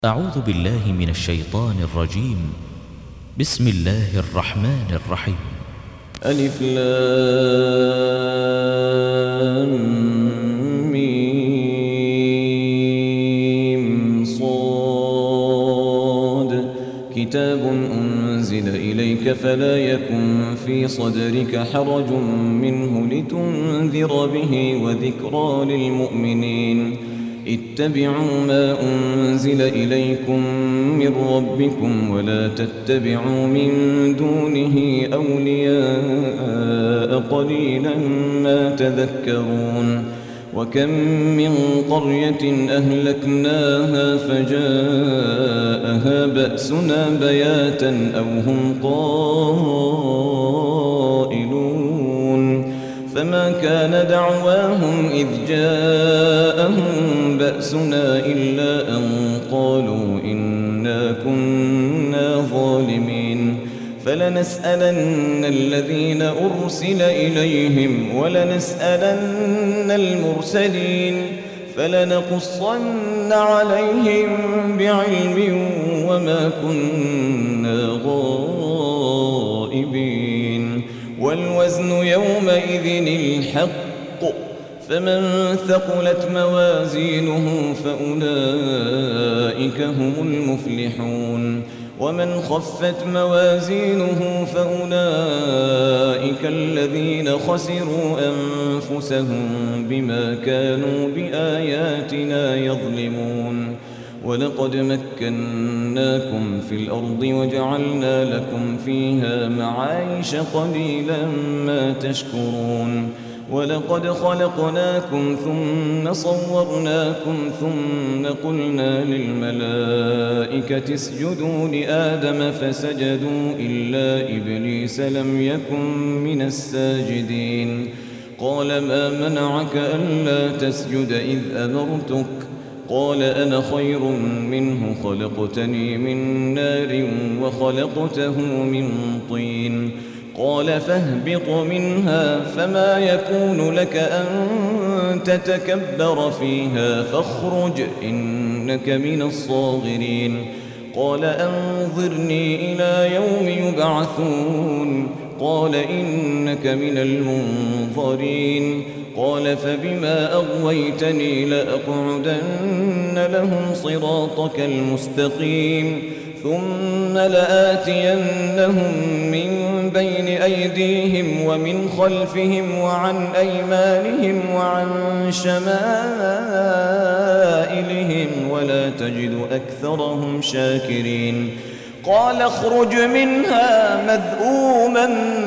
أعوذ بالله من الشيطان الرجيم. بسم الله الرحمن الرحيم. ألف لام ميم صاد كتاب أنزل إليك فلا يكن في صدرك حرج منه لتنذر به وذكرى للمؤمنين. اتبعوا ما أنزل إليكم من ربكم ولا تتبعوا من دونه أولياء قليلا ما تذكرون. وكم من قرية أهلكناها فجاءها بأسنا بياتا أو هم قائلون فما كان دعواهم إذ جاءهم بأسنا إلا أن قالوا إنا كنا ظالمين. فلنسألن الذين أرسل إليهم ولنسألن المرسلين فلنقصن عليهم بعلم وما كنا غائبين. والوزن يومئذ الحق فمن ثقلت موازينه فأولئك هم المفلحون ومن خفت موازينه فأولئك الذين خسروا أنفسهم بما كانوا بآياتنا يظلمون. ولقد مكناكم في الأرض وجعلنا لكم فيها معايش قليلا ما تشكرون. ولقد خلقناكم ثم صورناكم ثم قلنا للملائكة اسجدوا لآدم فسجدوا إلا إبليس لم يكن من الساجدين. قال ما منعك ألا تسجد إذ أمرتك؟ قال أنا خير منه خلقتني من نار وخلقته من طين. قال فاهبط منها فما يكون لك أن تتكبر فيها فاخرج إنك من الصاغرين. قال أنظرني إلى يوم يبعثون. قال إنك من المنظرين. قال فبما أغويتني لأقعدن لهم صراطك المستقيم ثم لآتينهم من بين أيديهم ومن خلفهم وعن أيمانهم وعن شمائلهم ولا تجد أكثرهم شاكرين. قال اخرج منها مذءوما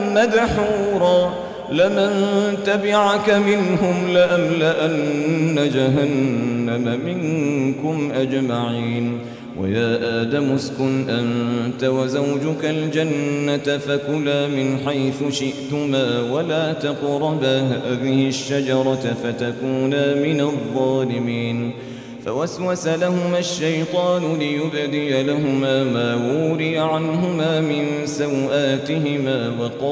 مدحورا لمن تبعك منهم لأملأن جهنم منكم أجمعين. ويا آدم اسكن أنت وزوجك الجنة فكلا من حيث شئتما ولا تقربا هذه الشجرة فتكونا من الظالمين. فوسوس لهما الشيطان ليبدي لهما ما وري عنهما من سوآتهما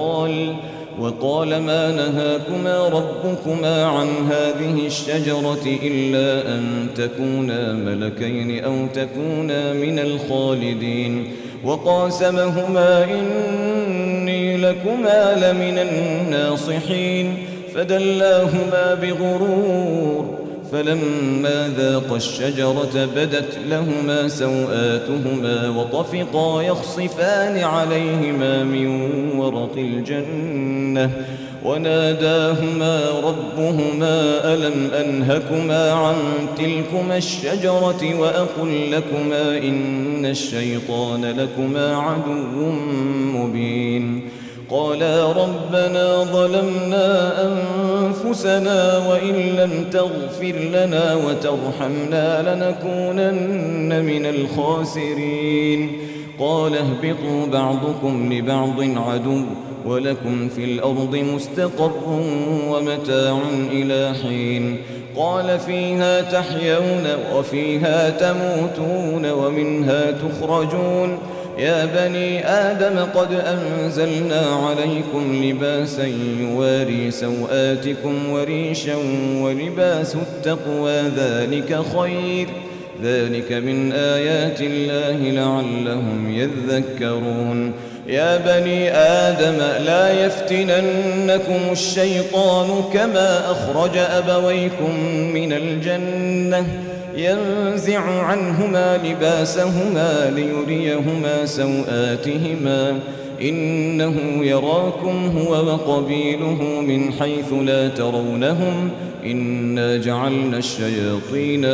وقال ما نهاكما ربكما عن هذه الشجرة إلا أن تكونا ملكين أو تكونا من الخالدين. وقاسمهما إني لكما لمن الناصحين فدلاهما بغرور. فلما ذاقا الشجرة بدت لهما سوآتهما وطفقا يخصفان عليهما من ورق الجنة وناداهما ربهما ألم أنهكما عن تلكما الشجرة وأقل لكما إن الشيطان لكما عدو مبين. قالا ربنا ظلمنا أنفسنا وإن لم تغفر لنا وترحمنا لنكونن من الخاسرين. قال اهبطوا بعضكم لبعض عدو ولكم في الأرض مستقر ومتاع إلى حين. قال فيها تحيون وفيها تموتون ومنها تخرجون. يا بني آدم قد أنزلنا عليكم لباسا يواري سوآتكم وريشا ولباس التقوى ذلك من آيات الله لعلهم يذكرون يا بني آدم لا يفتننكم الشيطان كما أخرج أبويكم من الجنة ينزع عنهما لباسهما ليريهما سوآتهما إنه يراكم هو وقبيله من حيث لا ترونهم إنا جعلنا الشياطين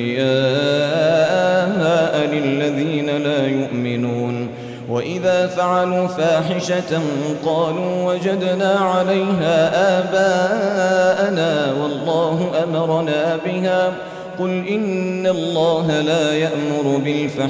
أولياء للذين لا يؤمنون وإذا فعلوا فاحشة قالوا وجدنا عليها آباءنا والله أمرنا بها قل إن الله لا يأمر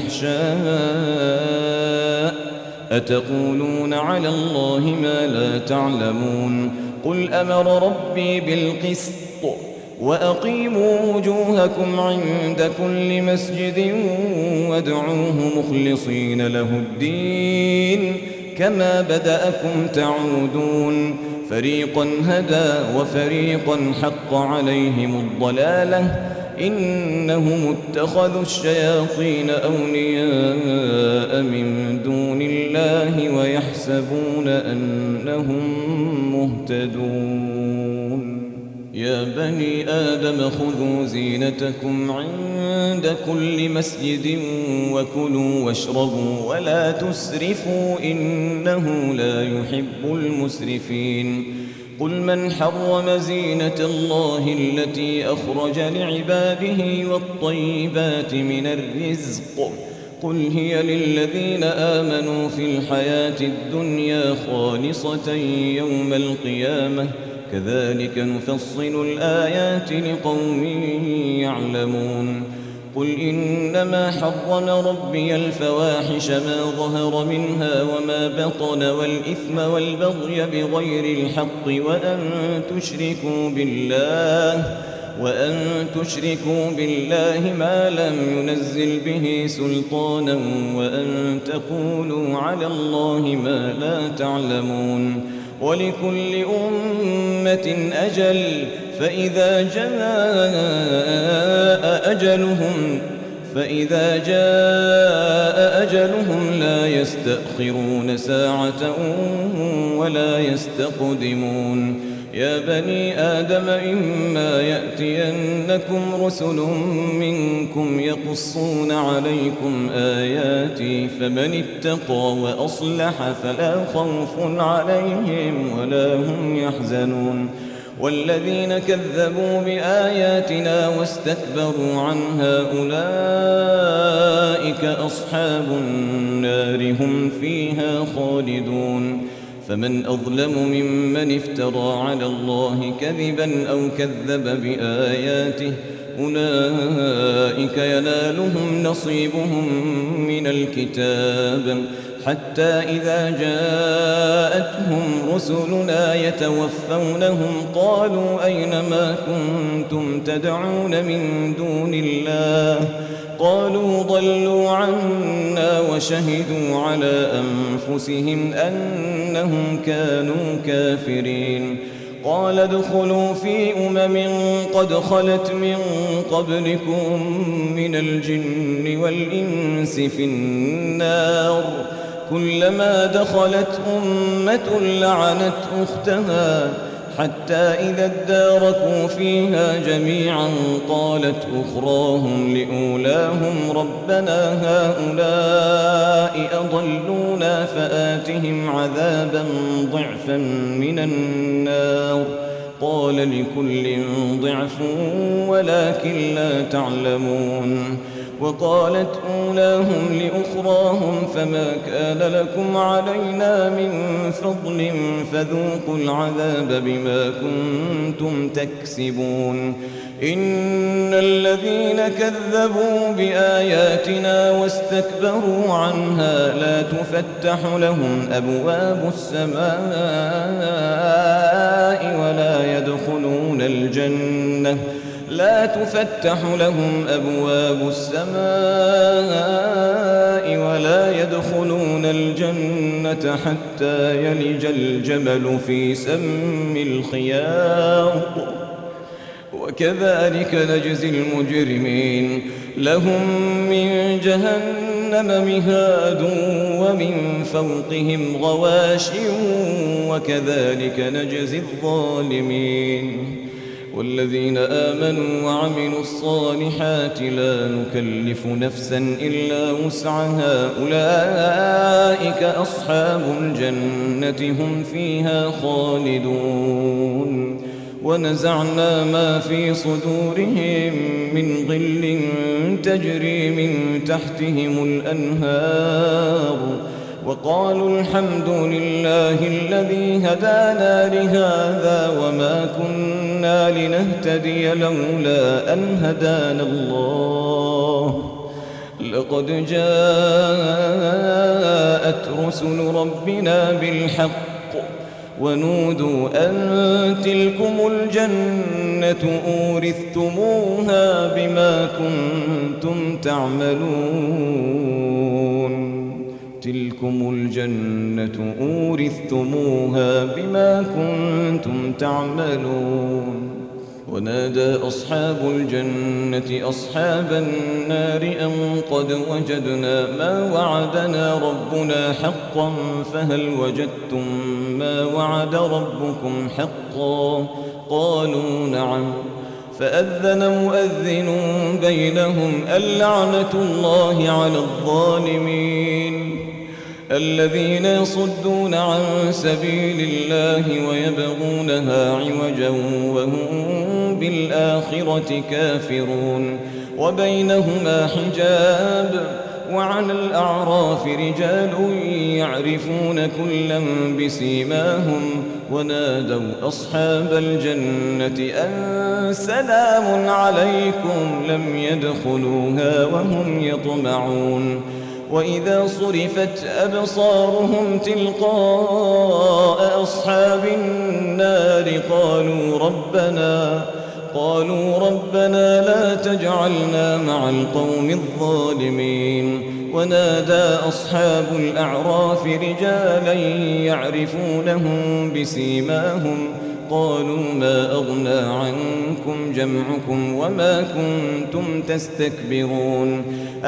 بالفحشاء أتقولون على الله ما لا تعلمون قل أمر ربي بالقسط وأقيموا وجوهكم عند كل مسجد وادعوه مخلصين له الدين كما بدأكم تعودون فريقا هدى وفريقا حق عليهم الضلالة إنهم اتخذوا الشياطين أولياء من دون الله ويحسبون أنهم مهتدون يا بني آدم خذوا زينتكم عند كل مسجد وكلوا واشربوا ولا تسرفوا إنه لا يحب المسرفين قل من حرم زينة الله التي أخرج لعباده والطيبات من الرزق قل هي للذين آمنوا في الحياة الدنيا خالصة يوم القيامة كذلك نفصل الآيات لقوم يعلمون قل إنما حرم ربي الفواحش ما ظهر منها وما بطن والإثم والبغي بغير الحق وأن تشركوا بالله ما لم ينزل به سلطانا وأن تقولوا على الله ما لا تعلمون ولكل أمة أجل فإذا جاء أجلهم لا يستأخرون ساعة ولا يستقدمون يا بني آدم إما يأتينكم رسل منكم يقصون عليكم آياتي فمن اتقى وأصلح فلا خوف عليهم ولا هم يحزنون والذين كذبوا بآياتنا واستكبروا عنها أولئك أصحاب النار هم فيها خالدون فمن أظلم ممن افترى على الله كذبا أو كذب بآياته أولئك ينالهم نصيبهم من الكتاب حتى إذا جاءتهم رسلنا يتوفونهم قالوا أين ما كنتم تدعون من دون الله قالوا ضلوا عنا وشهدوا على أنفسهم أنهم كانوا كافرين قال ادخلوا في قد خلت من قبلكم من الجن والإنس في النار كلما دخلت أمة لعنت أختها حتى إذا اداركوا فيها جميعا قالت أخراهم لأولاهم ربنا هؤلاء أضلونا فآتهم عذابا ضعفا من النار قال لكل ضعف ولكن لا تعلمون وقالت أولاهم لأخراهم فما كان لكم علينا من فضل فذوقوا العذاب بما كنتم تكسبون إن الذين كذبوا بآياتنا واستكبروا عنها لا تفتح لهم أبواب السماء لا تفتح لهم أبواب السماء ولا يدخلون الجنة حتى يلج الجمل في سم الخياط وكذلك نجزي المجرمين لهم من جهنم مهاد ومن فوقهم غواش وكذلك نجزي الظالمين والذين آمنوا وعملوا الصالحات لا نكلف نفسا إلا وسعها أولئك أصحاب الجنة هم فيها خالدون ونزعنا ما في صدورهم من غل تجري من تحتهم الأنهار وقالوا الحمد لله الذي هدانا لهذا وما كنا لنهتدي لولا أن هدانا الله لقد جاءت رسل ربنا بالحق ونودوا أن تلكم الجنة أورثتموها بما كنتم تعملون تلكم الجنة أورثتموها بما كنتم تعملون ونادى أصحاب الجنة أصحاب النار أن قد وجدنا ما وعدنا ربنا حقا فهل وجدتم ما وعد ربكم حقا قالوا نعم فأذن مؤذن بينهم اللعنة الله على الظالمين الذين يصدون عن سبيل الله ويبغونها عوجا وهم بالآخرة كافرون وبينهما حجاب وعلى الأعراف رجال يعرفون كلا بسيماهم ونادوا أصحاب الجنة أن سلام عليكم لم يدخلوها وهم يطمعون وإذا صرفت أبصارهم تلقاء أصحاب النار قالوا ربنا لا تجعلنا مع القوم الظالمين ونادى أصحاب الأعراف رجالا يعرفونهم بسيماهم قالوا ما أغنى عنكم جمعكم وما كنتم تستكبرون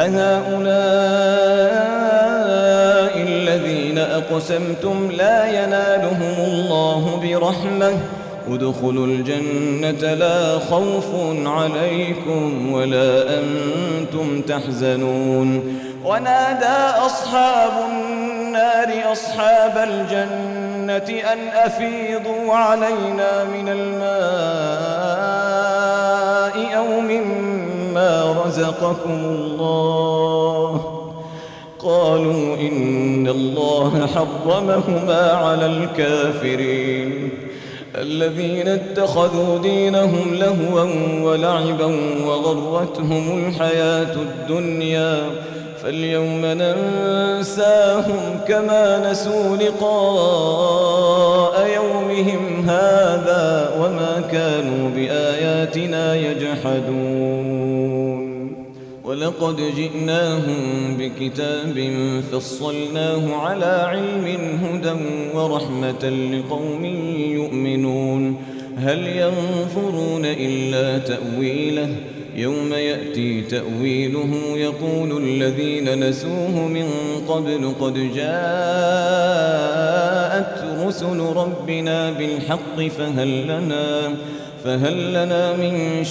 أهؤلاء الذين أقسمتم لا ينالهم الله برحمة ادخلوا الجنة لا خوف عليكم ولا أنتم تحزنون ونادى أصحاب النار أصحاب الجنة أن أفيضوا علينا من الماء أو مما رزقكم الله قالوا إن الله حرمهما على الكافرين الذين اتخذوا دينهم لهوا ولعبا وغرتهم الحياة الدنيا فاليوم ننساهم كما نسوا لقاء يومهم هذا وما كانوا بآياتنا يجحدون ولقد جئناهم بكتاب فصلناه على علم هدى ورحمة لقوم يؤمنون هل ينظرون إلا تأويله يوم يأتي تأويله يقول الذين نسوه من قبل قد جاءت رسل ربنا بالحق فهل لنا من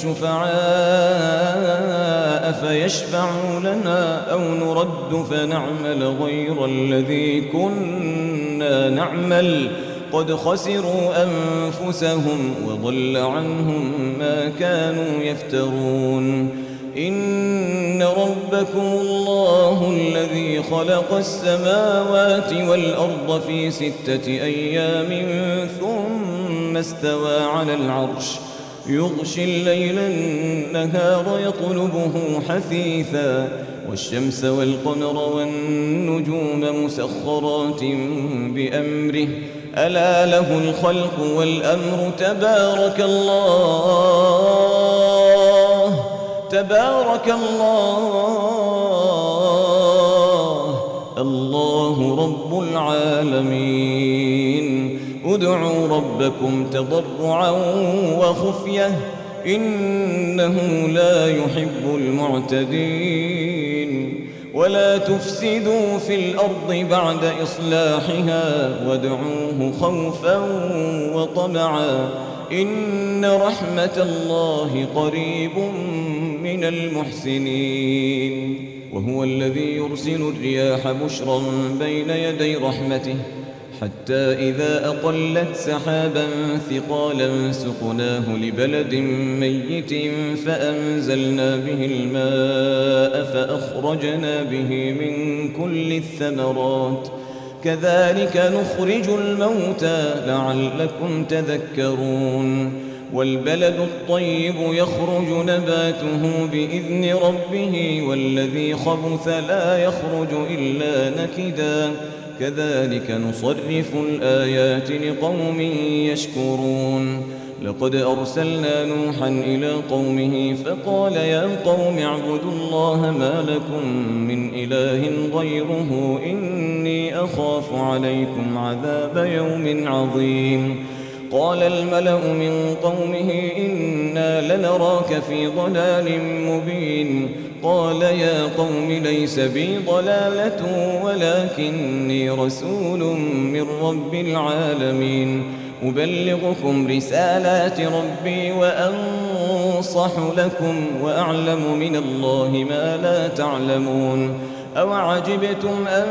شفعاء فيشفعوا لنا أو نرد فنعمل غير الذي كنا نعمل قد خسروا أنفسهم وضل عنهم ما كانوا يفترون إن ربكم الله الذي خلق السماوات والأرض في 6 أيام ثم استوى على العرش يغشي الليل النهار يطلبه حثيثا والشمس والقمر والنجوم مسخرات بأمره ألا له الخلق والأمر تبارك الله رب العالمين ادعوا ربكم تضرعا وخفية إنه لا يحب المعتدين ولا تفسدوا في الأرض بعد إصلاحها وادعوه خوفا وطمعا إن رحمة الله قريب من المحسنين وهو الذي يرسل الرياح بشرا بين يدي رحمته حتى إذا أقلت سحابا ثقالا سقناه لبلد ميت فأنزلنا به الماء فأخرجنا به من كل الثمرات كذلك نخرج الموتى لعلكم تذكرون والبلد الطيب يخرج نباته بإذن ربه والذي خبث لا يخرج إلا نكدا كذلك نصرف الآيات لقوم يشكرون لقد أرسلنا نوحا إلى قومه فقال يا قوم اعبدوا الله ما لكم من إله غيره إني أخاف عليكم عذاب يوم عظيم قال الملأ من قومه إنا لنراك في ضلال مبين قال يا قوم ليس بي ضلالة ولكني رسول من رب العالمين أبلغكم رسالات ربي وأنصح لكم وأعلم من الله ما لا تعلمون أوعجبتم أن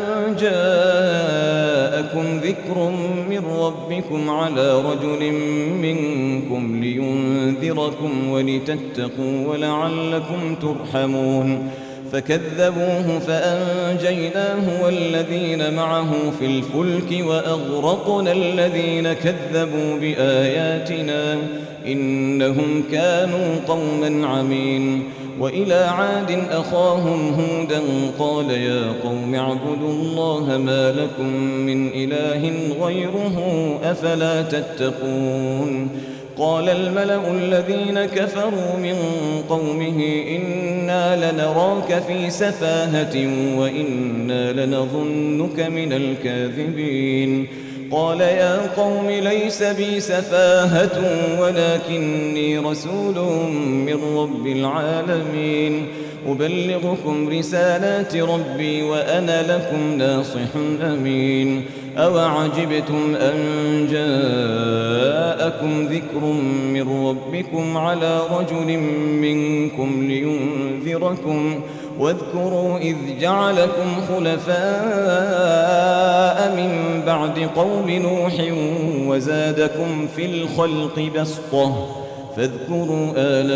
جاءكم ذكر من ربكم على رجل منكم لينذركم ولتتقوا ولعلكم ترحمون فكذبوه فأنجيناه والذين معه في الفلك وأغرقنا الذين كذبوا بآياتنا إنهم كانوا قوما عمين وإلى عاد أخاهم هودا قال يا قوم اعبدوا الله ما لكم من إله غيره أفلا تتقون قال الملأ الذين كفروا من قومه إنا لنراك في سفاهة وإنا لنظنك من الكاذبين قال يا قوم ليس بي سفاهة ولكني رسول من رب العالمين أبلغكم رسالات ربي وأنا لكم ناصح أمين أوعجبتم أن جاءكم ذكر من ربكم على رجل منكم لينذركم واذكروا إذ جعلكم خلفاء من بعد قوم نوح وزادكم في الخلق بسطة فاذكروا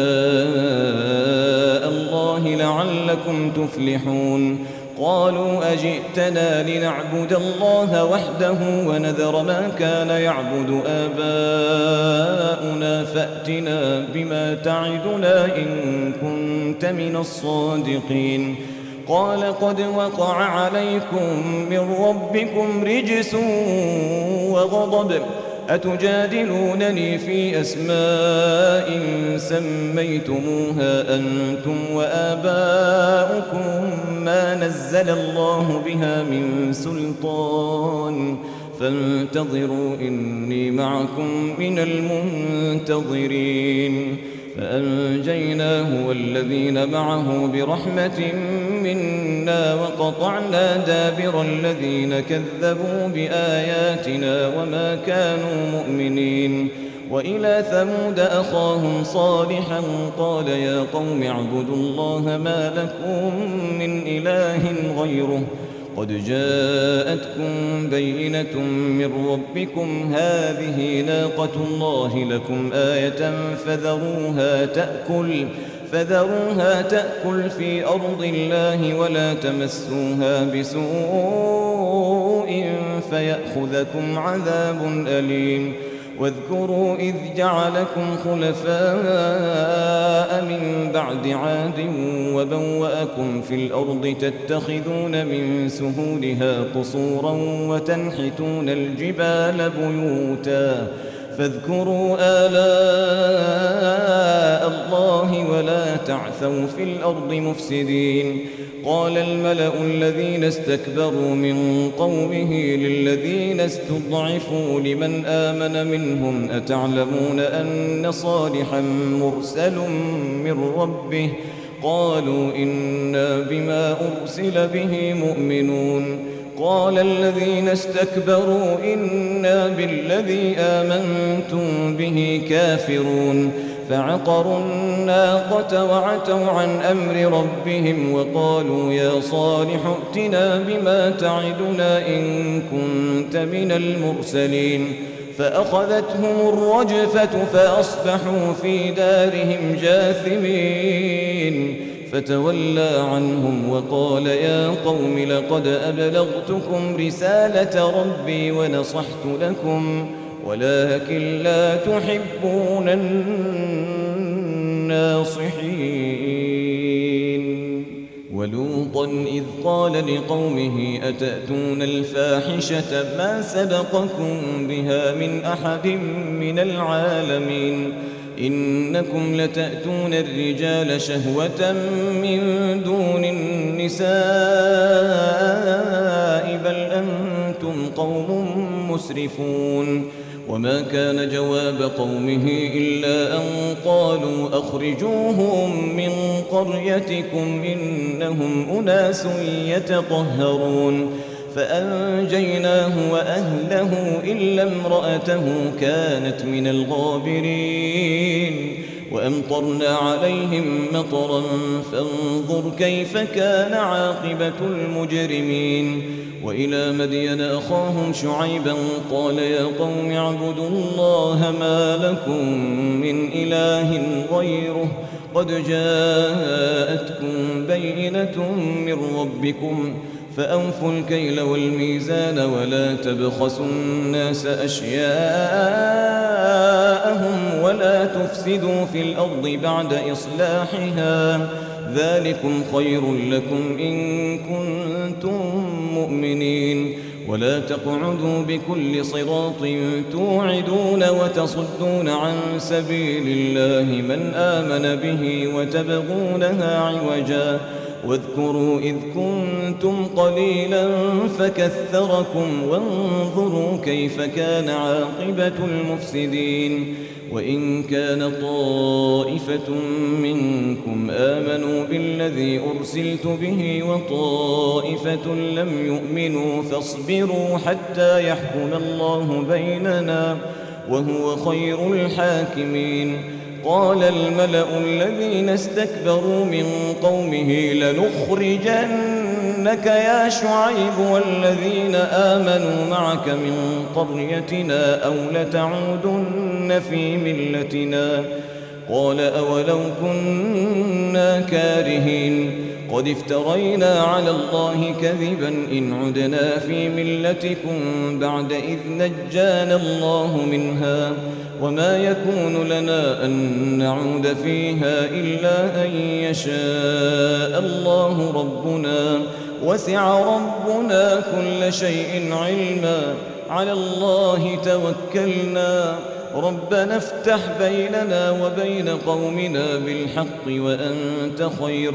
آلاء الله لعلكم تفلحون قالوا أجئتنا لنعبد الله وحده ونذر ما كان يعبد آباؤنا فأتنا بما تعدنا إن كنت من الصادقين قال قد وقع عليكم من ربكم رجس وغضب أتجادلونني في أسماء سميتموها أنتم وآباؤكم ما نزل الله بها من سلطان فانتظروا إني معكم من المنتظرين فأنجيناه والذين معه برحمة منا وقطعنا دابر الذين كذبوا بآياتنا وما كانوا مؤمنين وإلى ثمود أخاهم صالحا قال يا قوم اعبدوا الله ما لكم من إله غيره قد جاءتكم بينة من ربكم هذه ناقة الله لكم آية فذروها تأكل في أرض الله ولا تمسوها بسوء فيأخذكم عذاب أليم واذكروا إذ جعلكم خلفاء من بعد عاد وبوأكم في الأرض تتخذون من سهولها قصورا وتنحتون الجبال بيوتا فاذكروا آلاء الله ولا تعثوا في الأرض مفسدين. قال الملأ الذين استكبروا من قومه للذين استضعفوا لمن آمن منهم أتعلمون أن صالحا مرسل من ربه؟ قالوا إنا بما أرسل به مؤمنون. قال الذين استكبروا إنا بالذي آمنتم به كافرون. فعقروا الناقة وعتوا عن أمر ربهم وقالوا يا صالح ائتنا بما تعدنا إن كنت من المرسلين. فأخذتهم الرجفة فأصبحوا في دارهم جاثمين. فتولى عنهم وقال يا قوم لقد أبلغتكم رسالة ربي ونصحت لكم ولكن لا تحبون الناصحين. ولوطا إذ قال لقومه أتأتون الفاحشة ما سبقكم بها من أحد من العالمين إنكم لتأتون الرجال شهوة من دون النساء بل أنتم قوم مسرفون. وما كان جواب قومه إلا أن قالوا أخرجوهم من قريتكم إنهم أناس يتطهرون. فأنجيناه وأهله إلا امرأته كانت من الغابرين. وأمطرنا عليهم مطرا فانظر كيف كان عاقبة المجرمين. وإلى مدين أخاهم شعيبا قال يا قوم اعبدوا الله ما لكم من إله غيره قد جاءتكم بينة من ربكم فأوفوا الكيل والميزان ولا تبخسوا الناس أشياءهم ولا تفسدوا في الأرض بعد إصلاحها ذلكم خير لكم إن كنتم مؤمنين. ولا تقعدوا بكل صراط توعدون وتصدون عن سبيل الله من آمن به وتبغونها عوجا واذكروا إذ كنتم قليلا فكثركم وانظروا كيف كان عاقبة المفسدين. وإن كان طائفة منكم آمنوا بالذي أرسلت به وطائفة لم يؤمنوا فاصبروا حتى يحكم الله بيننا وهو خير الحاكمين. قال الملأ الذين استكبروا من قومه لنخرجنك يا شعيب والذين آمنوا معك من قريتنا أو لتعودن في ملتنا. قال أولو كنا كارهين قد افترينا على الله كذبا إن عدنا في ملتكم بعد إذ نجانا الله منها وما يكون لنا أن نعود فيها إلا أن يشاء الله ربنا وسع ربنا كل شيء علما على الله توكلنا ربنا افتح بيننا وبين قومنا بالحق وأنت خير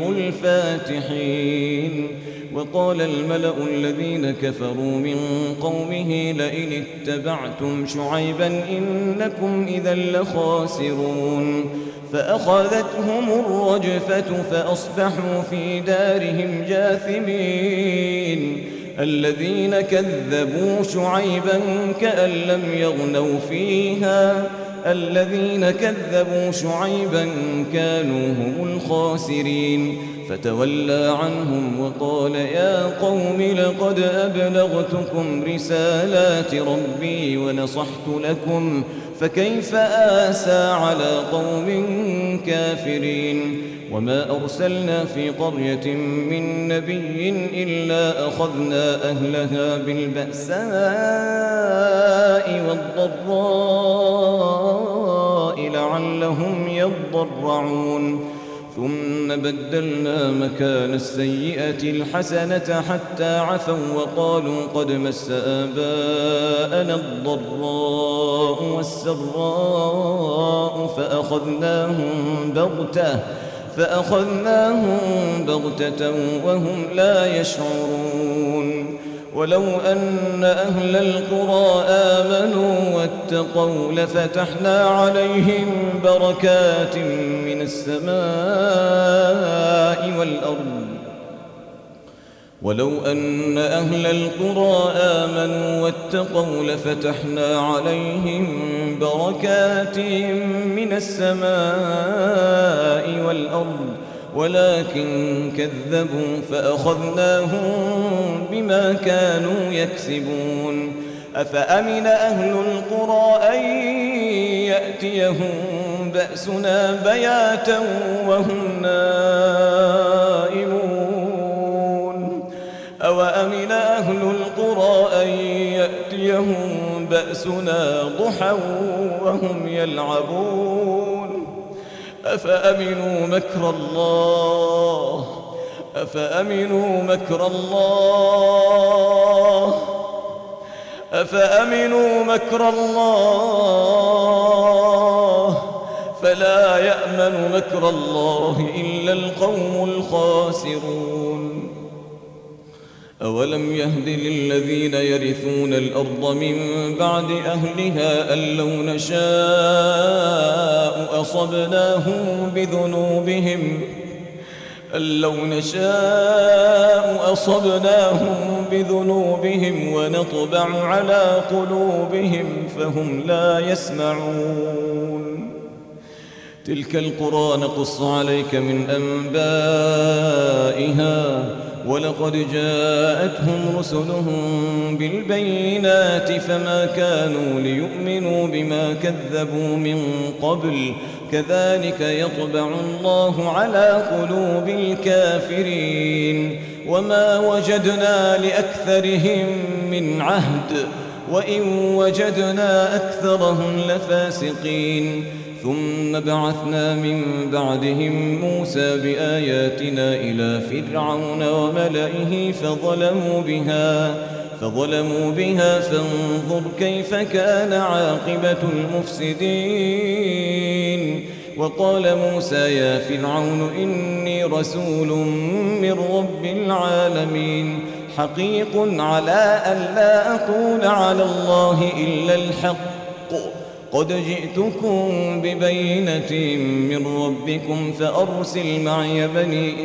الفاتحين. وقال الملأ الذين كفروا من قومه لئن اتبعتم شعيبا إنكم إذا لخاسرون. فأخذتهم الرجفة فأصبحوا في دارهم جاثمين. الذين كذبوا شعيبا كأن لم يغنوا فيها الذين كذبوا شعيبا كانوا هم الخاسرين. فتولى عنهم وقال يا قوم لقد أبلغتكم رسالات ربي ونصحت لكم فكيف آسى على قوم كافرين. وما أرسلنا في قرية من نبي إلا أخذنا أهلها بالبأساء والضراء لعلهم يضرعون. ثم بدلنا مكان السيئة الحسنة حتى عفوا وقالوا قد مس آباءنا الضراء والسراء فأخذناهم بغتة وهم لا يشعرون. ولو أن أهل القرى آمنوا واتقوا لفتحنا عليهم بركات من السماء والأرض ولو أن أهل القرى آمنوا واتقوا لفتحنا عليهم بركات من السماء والأرض ولكن كذبوا فأخذناهم بما كانوا يكسبون. أفأمن أهل القرى أن يأتيهم بأسنا بياتا وهم نائمون أوأمن أهل القرى أن يأتيهم بأسنا ضحى وهم يلعبون أفأمنوا مكر الله فلا يأمن مكر الله إلا القوم الخاسرون. أولم يهد للذين يرثون الأرض من بعد أهلها أن لو نشاء أصبناهم بذنوبهم ونطبع على قلوبهم فهم لا يسمعون. تلك القرى نقص عليك من أنبائها ولقد جاءتهم رسلهم بالبينات فما كانوا ليؤمنوا بما كذبوا من قبل كذلك يطبع الله على قلوب الكافرين. وما وجدنا لأكثرهم من عهد وإن وجدنا أكثرهم لفاسقين. ثم بعثنا من بعدهم موسى بآياتنا إلى فرعون وملئه فظلموا بها فانظر كيف كان عاقبة المفسدين. وقال موسى يا فرعون إني رسول من رب العالمين حقيق على ألا أقول على الله إلا الحق قد جئتكم ببينة من ربكم فأرسل معي بني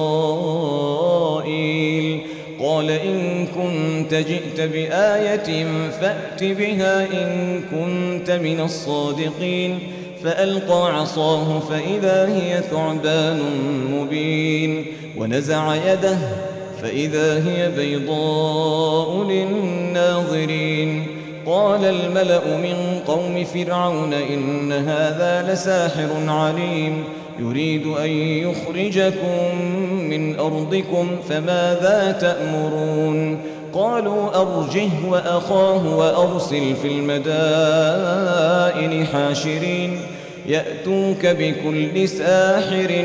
إسرائيل. قال إن كنت جئت بآية فأت بها إن كنت من الصادقين. فألقى عصاه فإذا هي ثعبان مبين ونزع يده فإذا هي بيضاء للناظرين. قال الملأ من قوم فرعون إن هذا لساحر عليم يريد أن يخرجكم من أرضكم فماذا تأمرون. قالوا أرجه وأخاه وأرسل في المدائن حاشرين يأتوك بكل ساحر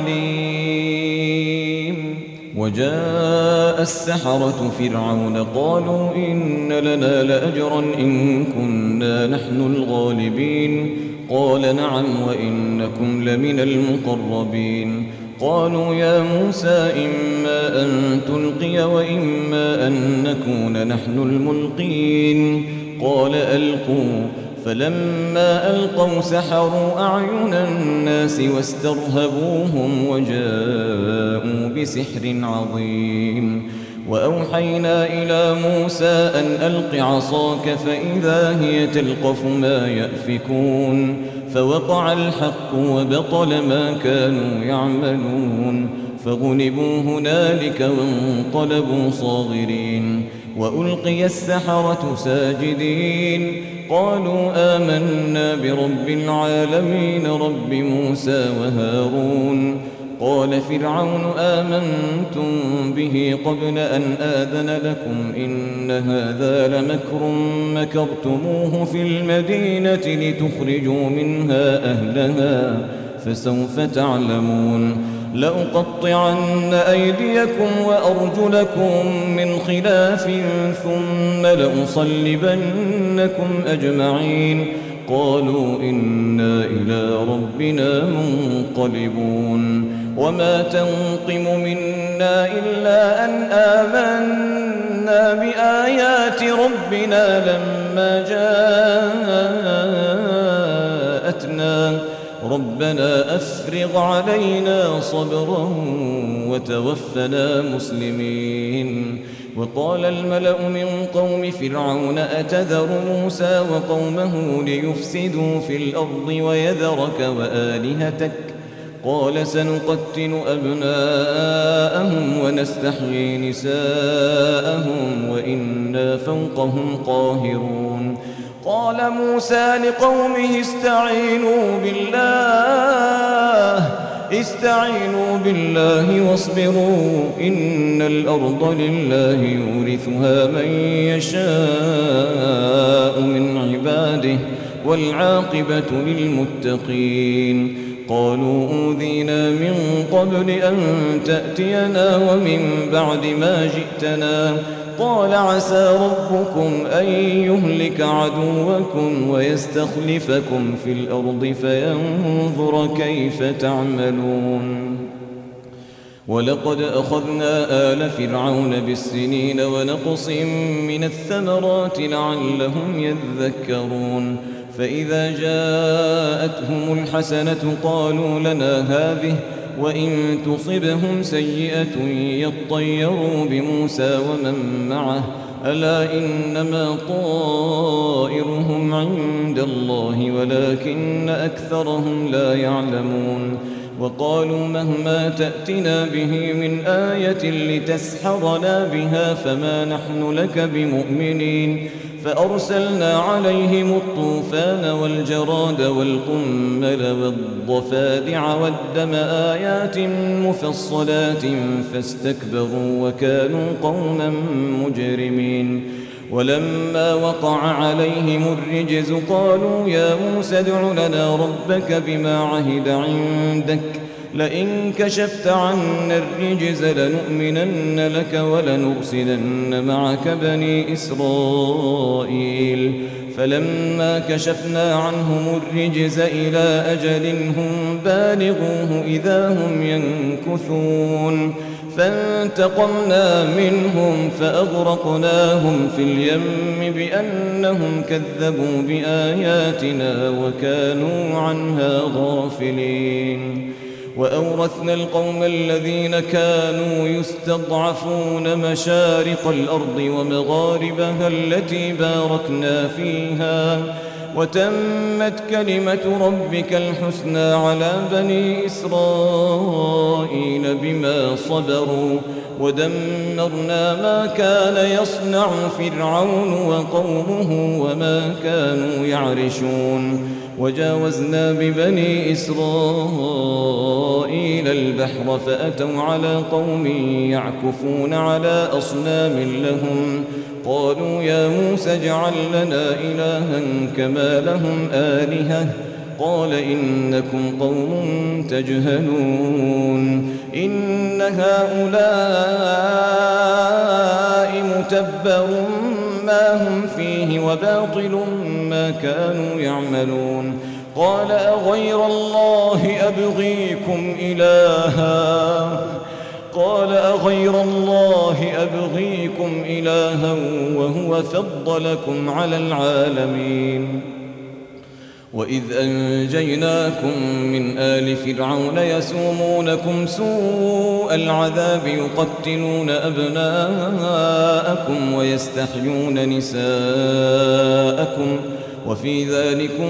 عليم. وجاء السحرة فرعون قالوا إن لنا لأجرا إن كنا نحن الغالبين. قال نعم وإنكم لمن المقربين. قالوا يا موسى إما أن تلقي وإما أن نكون نحن الملقين. قال ألقوا فلما ألقوا سحروا أعين الناس واسترهبوهم وجاءوا بسحر عظيم. وأوحينا إلى موسى أن ألق عصاك فإذا هي تلقف ما يأفكون. فوقع الحق وبطل ما كانوا يعملون فغلبوا هنالك وانقلبوا صاغرين. وألقي السحرة ساجدين قالوا آمنا برب العالمين رب موسى وهارون. قال فرعون آمنتم به قبل أن آذن لكم إن هذا لمكر مكرتموه في المدينة لتخرجوا منها أهلها فسوف تعلمون لأقطعن أيديكم وأرجلكم من خلاف ثم لأصلبنكم أجمعين قالوا إنا إلى ربنا منقلبون وما تنقم منا إلا أن آمنا بآيات ربنا لما جاءتنا ربنا أفرغ علينا صبرا وتوفنا مسلمين وقال الملأ من قوم فرعون أتذر موسى وقومه ليفسدوا في الأرض ويذرك وآلهتك قال سنقتل أبناءهم ونستحيي نساءهم وإنا فوقهم قاهرون قال موسى لقومه استعينوا بالله واصبروا إن الأرض لله يورثها من يشاء من عباده والعاقبة للمتقين قالوا أوذينا من قبل أن تأتينا ومن بعد ما جئتنا قال عسى ربكم أن يهلك عدوكم ويستخلفكم في الأرض فينظر كيف تعملون ولقد أخذنا آل فرعون بالسنين ونقص من الثمرات لعلهم يذكرون فإذا جاءتهم الحسنة قالوا لنا هذه وإن تصبهم سيئة يطيروا بموسى ومن معه ألا إنما طائرهم عند الله ولكن أكثرهم لا يعلمون وقالوا مهما تأتنا به من آية لتسحرنا بها فما نحن لك بمؤمنين فأرسلنا عليهم الطوفان والجراد والقمل والضفادع والدم آيات مفصلات فاستكبروا وكانوا قوما مجرمين ولما وقع عليهم الرجز قالوا يا موسى ادع لنا ربك بما عهد عندك لئن كشفت عنا الرجز لنؤمنن لك ولنرسلن معك بني إسرائيل فلما كشفنا عنهم الرجز إلى أجل هم بالغوه إذا هم ينكثون فانتقمنا منهم فأغرقناهم في اليم بأنهم كذبوا بآياتنا وكانوا عنها غافلين وأورثنا القوم الذين كانوا يستضعفون مشارق الأرض ومغاربها التي باركنا فيها وتمت كلمة ربك الحسنى على بني إسرائيل بما صبروا ودمرنا ما كان يصنع فرعون وقومه وما كانوا يعرشون وجاوزنا ببني إسرائيل البحر فأتوا على قوم يعكفون على أصنام لهم قالوا يا موسى اجعل لنا إلها كما لهم آلهة قال إنكم قوم تجهلون إن هؤلاء متبر ما هم فيه وباطل ما كانوا يعملون قال أغير الله أبغيكم إلها وهو فضلكم على العالمين وإذ أنجيناكم من آل فرعون يسومونكم سوء العذاب يقتلون أبناءكم ويستحيون نساءكم وفي ذلكم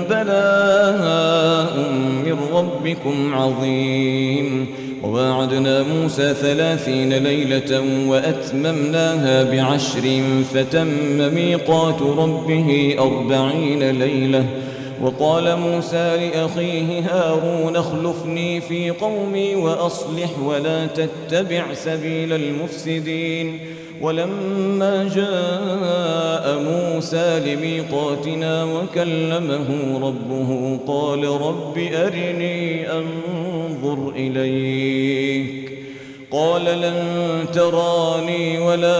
بلاء من ربكم عظيم وواعدنا موسى 30 ليلة وأتممناها ب10 فتم ميقات ربه 40 ليلة وقال موسى لأخيه هارون اخلفني في قومي وأصلح ولا تتبع سبيل المفسدين. ولما جاء موسى لميقاتنا وكلمه ربه قال رب أرني أنظر إليك قال لن تراني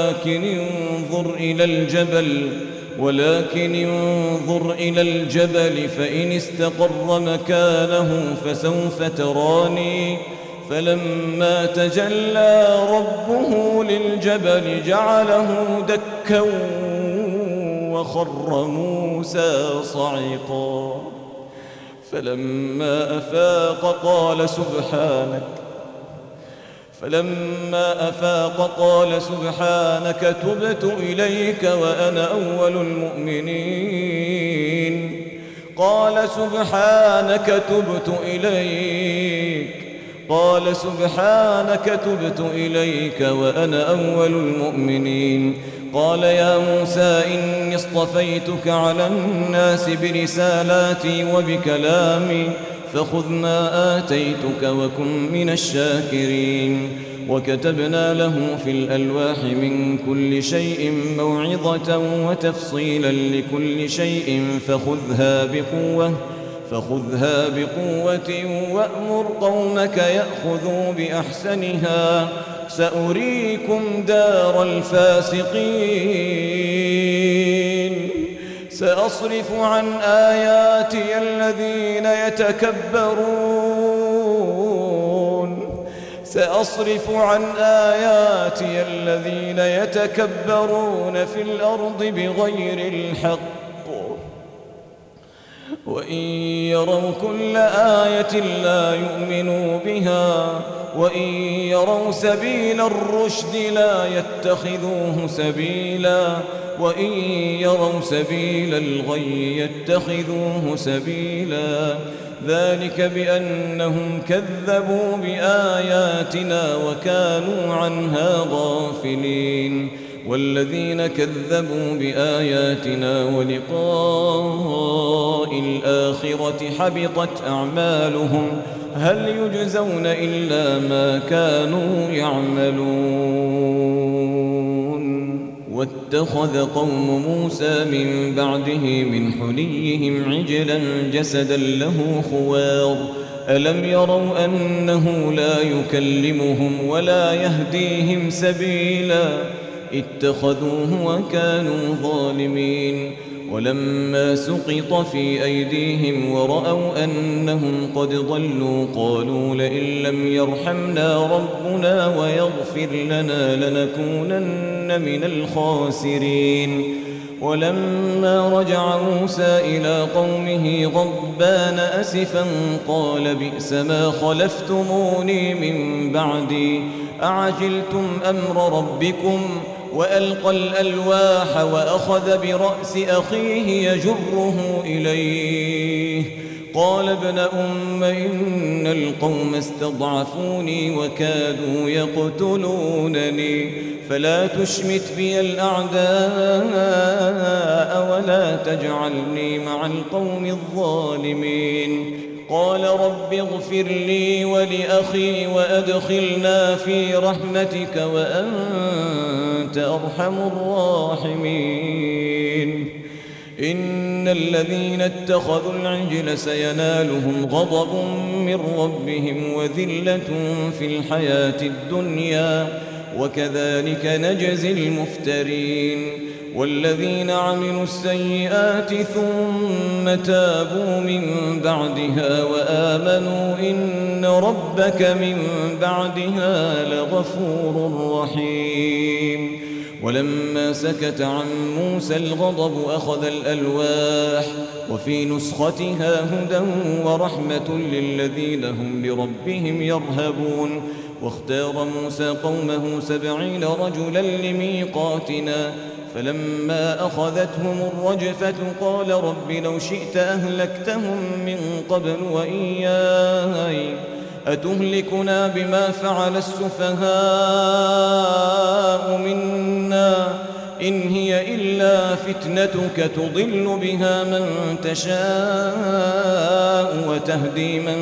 ولكن انظر إلى الجبل فإن استقر مكانه فسوف تراني. فلما تجلى ربه للجبل جعله دكا وخر موسى صعقا. فلما أفاق قال سبحانك تبت إليك وأنا أول المؤمنين. قال سبحانك تبت إليك وأنا أول المؤمنين. قال يا موسى إني اصطفيتك على الناس برسالاتي وبكلامي فخذ ما آتيتك وكن من الشاكرين. وكتبنا له في الألواح من كل شيء موعظة وتفصيلا لكل شيء فخذها بقوة وأمر قومك يأخذوا بأحسنها سأريكم دار الفاسقين. سأصرف عن آياتي الذين يتكبرون في الأرض بغير الحق وإن يروا كل آية لا يؤمنوا بها وإن يروا سبيل الرشد لا يتخذوه سبيلا وإن يروا سبيل الغي يتخذوه سبيلا. ذلك بأنهم كذبوا بآياتنا وكانوا عنها غافلين. والذين كذبوا بآياتنا ولقاء الآخرة حبطت أعمالهم هل يجزون إلا ما كانوا يعملون. واتخذ قوم موسى من بعده من حليهم عجلا جسدا له خوار ألم يروا أنه لا يكلمهم ولا يهديهم سبيلا اتخذوه وكانوا ظالمين. ولما سقط في أيديهم ورأوا أنهم قد ضلوا قالوا لئن لم يرحمنا ربنا ويغفر لنا لنكونن من الخاسرين. ولما رجع موسى إلى قومه غضبان أسفا قال بئس ما خلفتموني من بعدي أعجلتم أمر ربكم وألقى الألواح وأخذ برأس أخيه يجره إليه قال ابن أم إن القوم استضعفوني وكادوا يقتلونني فلا تشمت بي الأعداء ولا تجعلني مع القوم الظالمين. قال رب اغفر لي ولأخي وأدخلنا في رحمتك وأنت أرحم الراحمين. إن الذين اتخذوا العجل سينالهم غضب من ربهم وذلة في الحياة الدنيا وكذلك نجزي المفترين. والذين عملوا السيئات ثم تابوا من بعدها وآمنوا إن ربك من بعدها لغفور رحيم. ولما سكت عن موسى الغضب أخذ الألواح وفي نسختها هدى ورحمة للذين هم بربهم يرهبون. واختار موسى قومه 70 رجلا لميقاتنا فلما أخذتهم الرجفة قال رب لو شئت أهلكتهم من قبل وإياي أتهلكنا بما فعل السفهاء منا إن هي إلا فتنتك تضل بها من تشاء وتهدي من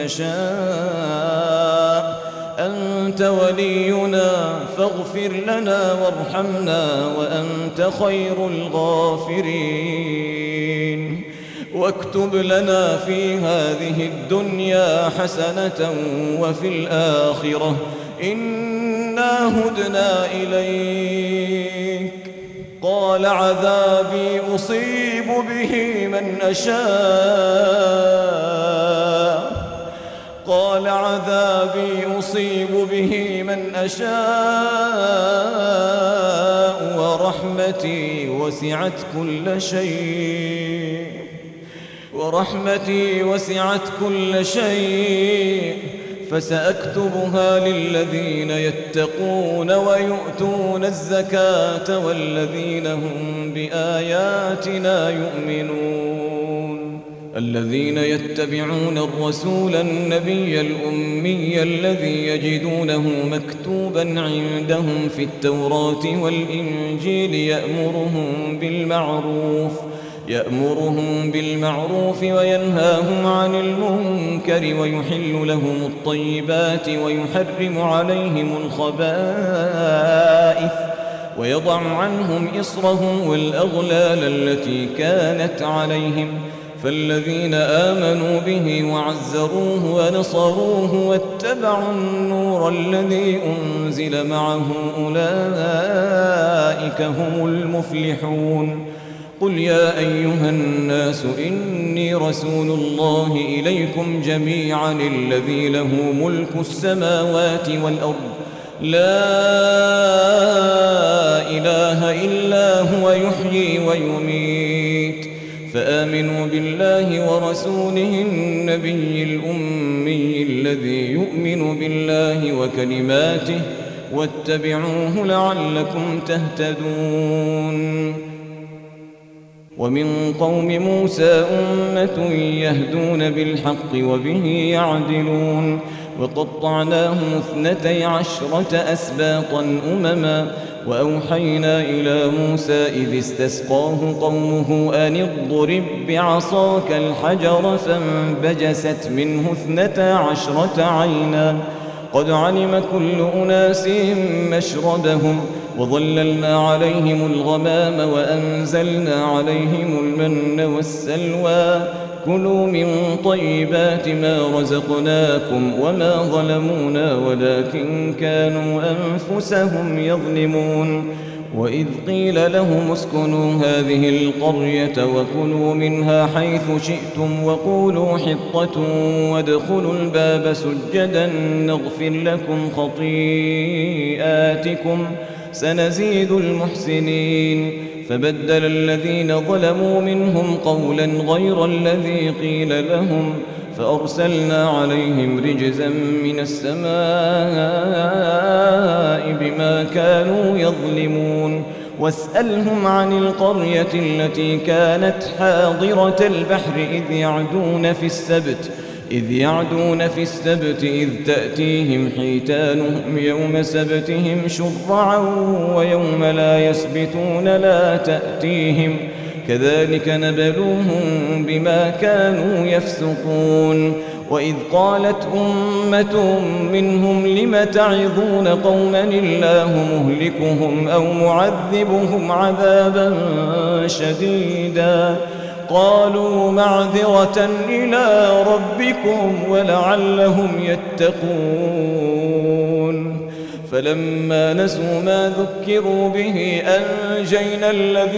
تشاء أنت ولينا فاغفر لنا وارحمنا وأنت خير الغافرين واكتب لنا في هذه الدنيا حسنة وفي الآخرة إنا هدنا إليك قال عذابي أصيب به من أشاء قال عذابي أصيب به من أشاء ورحمتي وسعت كل شيء فسأكتبها للذين يتقون ويؤتون الزكاة والذين هم بآياتنا يؤمنون الذين يتبعون الرسول النبي الأمي الذي يجدونه مكتوبا عندهم في التوراة والإنجيل يأمرهم بالمعروف وينهاهم عن المنكر ويحل لهم الطيبات ويحرم عليهم الخبائث ويضع عنهم إصرهم والأغلال التي كانت عليهم فالذين آمنوا به وعزروه ونصروه واتبعوا النور الذي أنزل معه أولئك هم المفلحون قل يا أيها الناس إني رسول الله إليكم جميعا الذي له ملك السماوات والأرض لا إله إلا هو يحيي ويميت فآمنوا بالله ورسوله النبي الأمي الذي يؤمن بالله وكلماته واتبعوه لعلكم تهتدون ومن قوم موسى أمة يهدون بالحق وبه يعدلون وقطعناهم 12 أسباطا أمما وأوحينا إلى موسى إذ استسقاه قومه أن اضرب بعصاك الحجر فانبجست منه 12 عينا قد علم كل أناس مشربهم وظللنا عليهم الغمام وأنزلنا عليهم المن والسلوى كلوا من طيبات ما رزقناكم وما ظلمونا ولكن كانوا أنفسهم يظلمون وإذ قيل لهم اسكنوا هذه القرية وكلوا منها حيث شئتم وقولوا حطة وادخلوا الباب سجدا نغفر لكم خطيئاتكم سنزيد المحسنين فبدل الذين ظلموا منهم قولا غير الذي قيل لهم فأرسلنا عليهم رجزا من السماء بما كانوا يظلمون واسألهم عن القرية التي كانت حاضرة البحر إذ يعدون في السبت إذ تأتيهم حيتانهم يوم سبتهم شرعا ويوم لا يسبتون لا تأتيهم كذلك نبلوهم بما كانوا يفسقون وإذ قالت أمة منهم لم تعظون قوما الله مهلكهم أو معذبهم عذابا شديدا قالوا معذرة إلى ربكم ولعلهم يتقون فلما نسوا ما ذكروا به أنجينا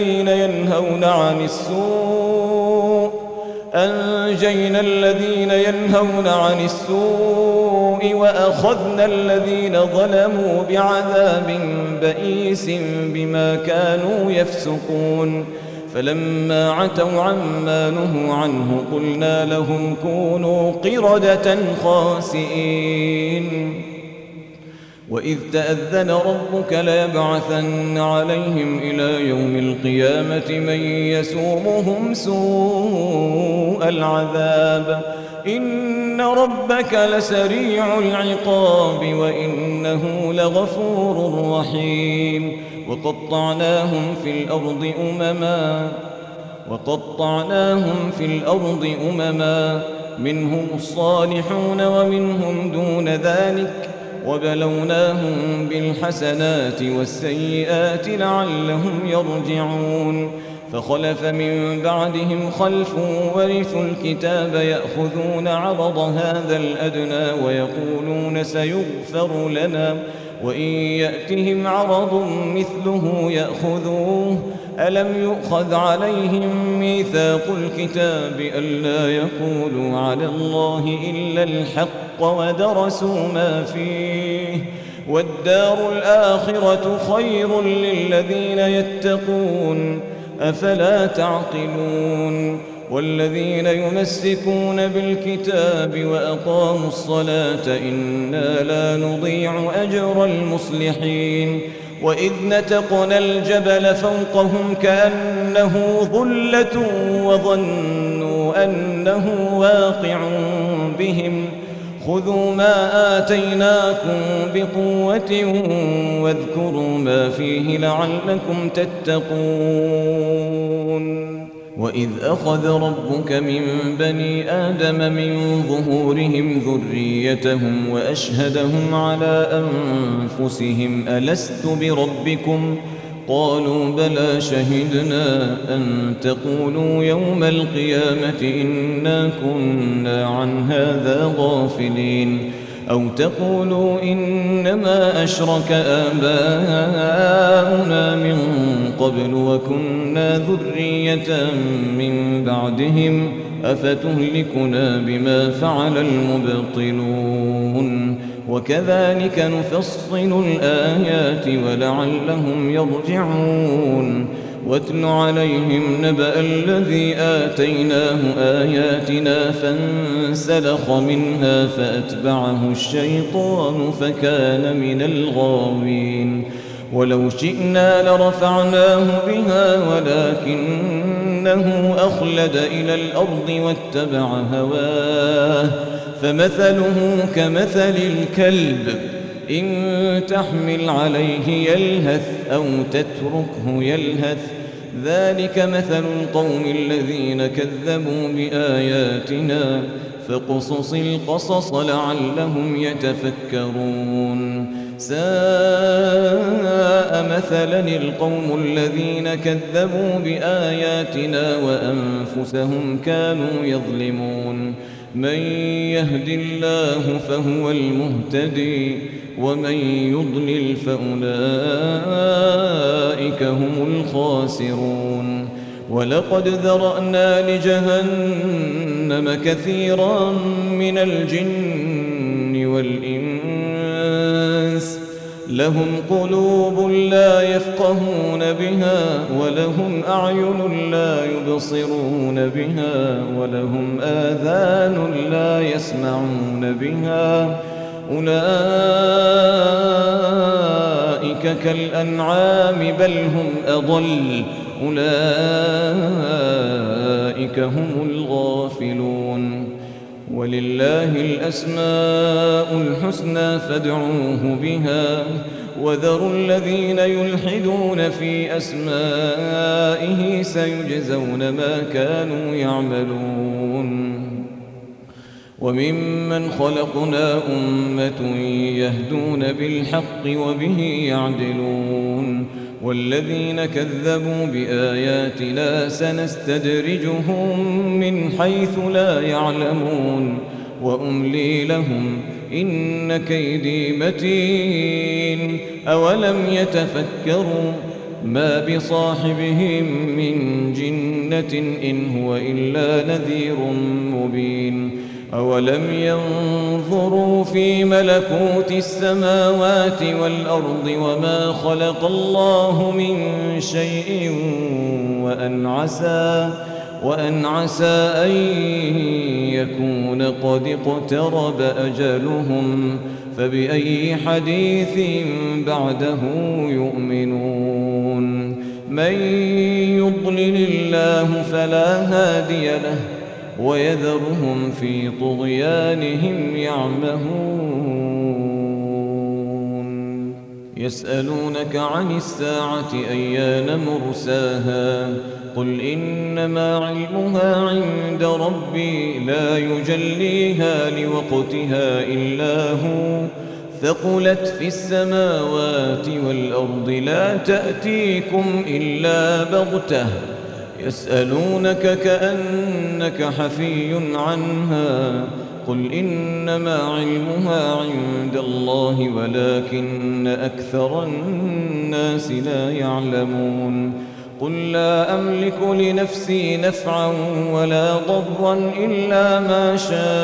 الذين ينهون عن السوء وأخذنا الذين ظلموا بعذاب بئيس بما كانوا يفسقون فلما عتوا عما نهوا عنه قلنا لهم كونوا قردة خاسئين وإذ تأذن ربك ليبعثن عليهم إلى يوم القيامة من يسومهم سوء العذاب إن ربك لسريع العقاب وإنه لغفور رحيم وقطعناهم في الأرض أمما منهم الصالحون ومنهم دون ذلك وبلوناهم بالحسنات والسيئات لعلهم يرجعون فخلف من بعدهم خلف ورثوا الكتاب يأخذون عرض هذا الأدنى ويقولون سيغفر لنا وإن يأتهم عرض مثله يأخذوه ألم يؤخذ عليهم ميثاق الكتاب ألا يقولوا على الله إلا الحق ودرسوا ما فيه والدار الآخرة خير للذين يتقون أفلا تعقلون والذين يمسكون بالكتاب وأقاموا الصلاة إنا لا نضيع أجر المصلحين وإذ نتقنا الجبل فوقهم كأنه ظلة وظنوا أنه واقع بهم خذوا ما آتيناكم بقوة واذكروا ما فيه لعلكم تتقون وإذ أخذ ربك من بني آدم من ظهورهم ذريتهم وأشهدهم على أنفسهم ألست بربكم قالوا بلى شهدنا أن تقولوا يوم القيامة إنا كنا عن هذا غافلين أو تقولوا إنما أشرك آباؤنا من قبل وكنا ذرية من بعدهم أفتهلكنا بما فعل المبطلون وكذلك نفصل الآيات ولعلهم يرجعون واتل عليهم نبأ الذي آتيناه آياتنا فانسلخ منها فأتبعه الشيطان فكان من الغاوين ولو شئنا لرفعناه بها ولكنه أخلد إلى الأرض واتبع هواه فمثله كمثل الكلب إن تحمل عليه يلهث أو تتركه يلهث ذلك مثل القوم الذين كذبوا بآياتنا فاقصص القصص لعلهم يتفكرون ساء مثلا القوم الذين كذبوا بآياتنا وأنفسهم كانوا يظلمون من يهد الله فهو المهتدي ومن يضلل فأولئك هم الخاسرون ولقد ذرأنا لجهنم كثيرا من الجن والإنس لهم قلوب لا يفقهون بها ولهم أعين لا يبصرون بها ولهم آذان لا يسمعون بها أولئك كالأنعام بل هم أضل أولئك هم الغافلون ولله الأسماء الحسنى فادعوه بها وذروا الذين يلحدون في أسمائه سيجزون ما كانوا يعملون وممن خلقنا أمة يهدون بالحق وبه يعدلون والذين كذبوا بآياتنا سنستدرجهم من حيث لا يعلمون وأملي لهم إن كيدي متين أولم يتفكروا ما بصاحبهم من جنة إن هو إلا نذير مبين أولم ينظروا في ملكوت السماوات والأرض وما خلق الله من شيء وأن عسى أن يكون قد اقترب أجلهم فبأي حديث بعده يؤمنون من يضلل الله فلا هادي له ويذرهم في طغيانهم يعمهون يسألونك عن الساعة أيان مرساها قل إنما علمها عند ربي لا يجليها لوقتها إلا هو ثقلت في السماوات والأرض لا تأتيكم إلا بغتة يسألونك كأنك حفي عنها قل إنما علمها عند الله ولكن أكثر الناس لا يعلمون قل لا أملك لنفسي نفعا ولا ضرا إلا ما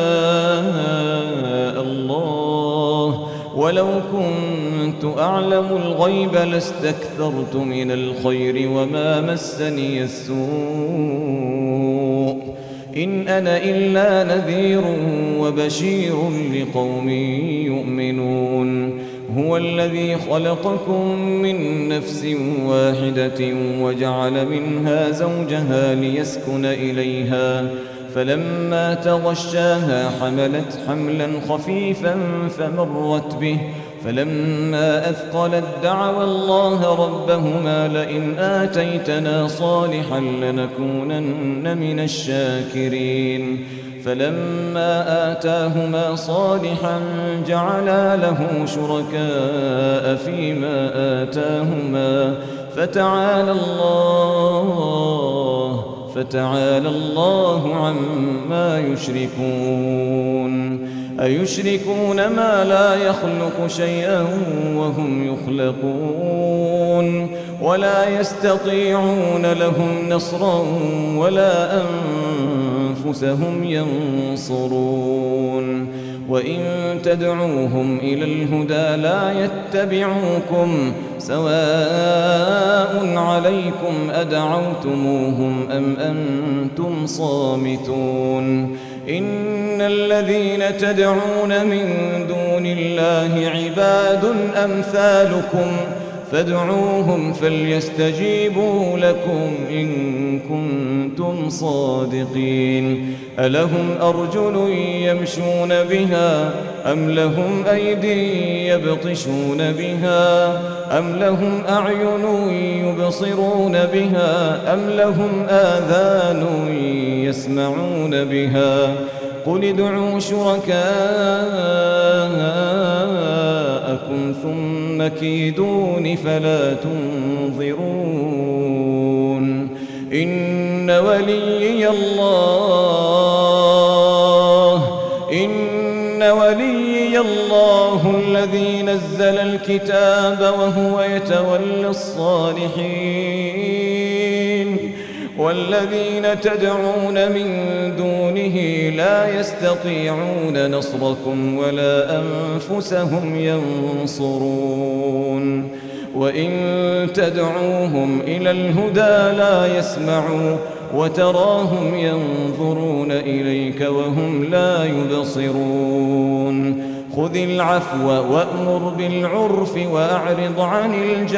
شاء الله ولو كنت أعلم الغيب لاستكثرت من الخير وما مسني السوء إن أنا إلا نذير وبشير لقوم يؤمنون هو الذي خلقكم من نفس واحدة وجعل منها زوجها ليسكن إليها فلما تغشاها حملت حملا خفيفا فمرت به فلما أثقلت دعوا الله ربهما لئن آتيتنا صالحا لنكونن من الشاكرين فلما آتاهما صالحا جعلا له شركاء فيما آتاهما فتعالى الله عما يشركون أيشركون ما لا يخلق شيئا وهم يخلقون ولا يستطيعون لهم نصرا ولا أنفسهم ينصرون وإن تدعوهم إلى الهدى لا يتبعوكم سواء عليكم أدعوتموهم أم أنتم صامتون إن الذين تدعون من دون الله عباد أمثالكم فادعوهم فليستجيبوا لكم إن كنتم صادقين ألهم أرجل يمشون بها أم لهم أيدي يبطشون بها أم لهم أعين يبصرون بها أم لهم آذان يسمعون بها قل ادعوا شركاءكم ثم كيدون فلا تنظرون إن وليي الله الذي نزل الكتاب وهو يتولى الصالحين والذين تدعون من دونه لا يستطيعون نصركم ولا أنفسهم ينصرون وإن تدعوهم إلى الهدى لا يسمعوا وتراهم ينظرون إليك وهم لا يبصرون خذ العفو وأمر بالعرف وأعرض عن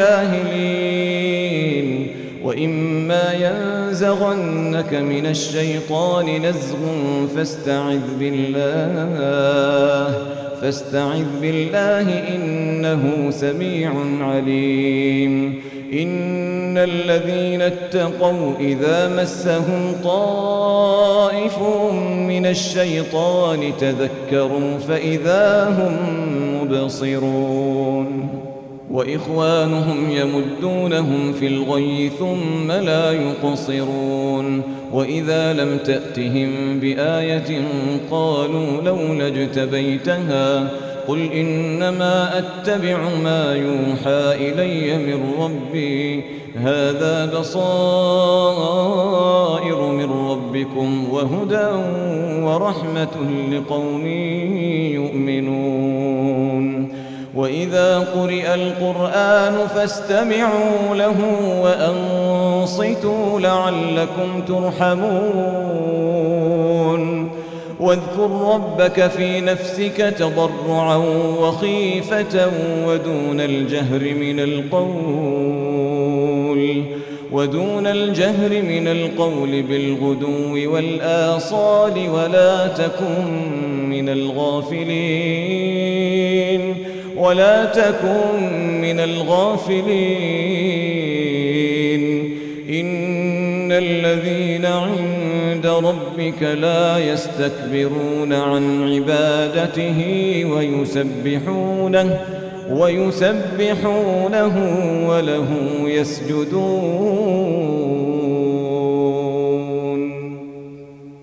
الجاهلين وإما ينزغنك من الشيطان نزغ فاستعذ بالله إنه سميع عليم إن الذين اتقوا إذا مسهم طائف من الشيطان تذكروا فإذا هم مبصرون وإخوانهم يمدونهم في الغي ثم لا يقصرون وإذا لم تأتهم بآية قالوا لولا اجتبيتها قل إنما أتبع ما يوحى إلي من ربي هذا بصائر من ربكم وهدى ورحمة لقوم يؤمنون وإذا قرئ القرآن فاستمعوا له وأنصتوا لعلكم ترحمون واذكر ربك في نفسك تضرعا وخيفة ودون الجهر من القول بالغدو والآصال ولا تكن من الغافلين ولا تكن من الغافلين إن الذين عند ربك لا يستكبرون عن عبادته ويسبحونه وله يسجدون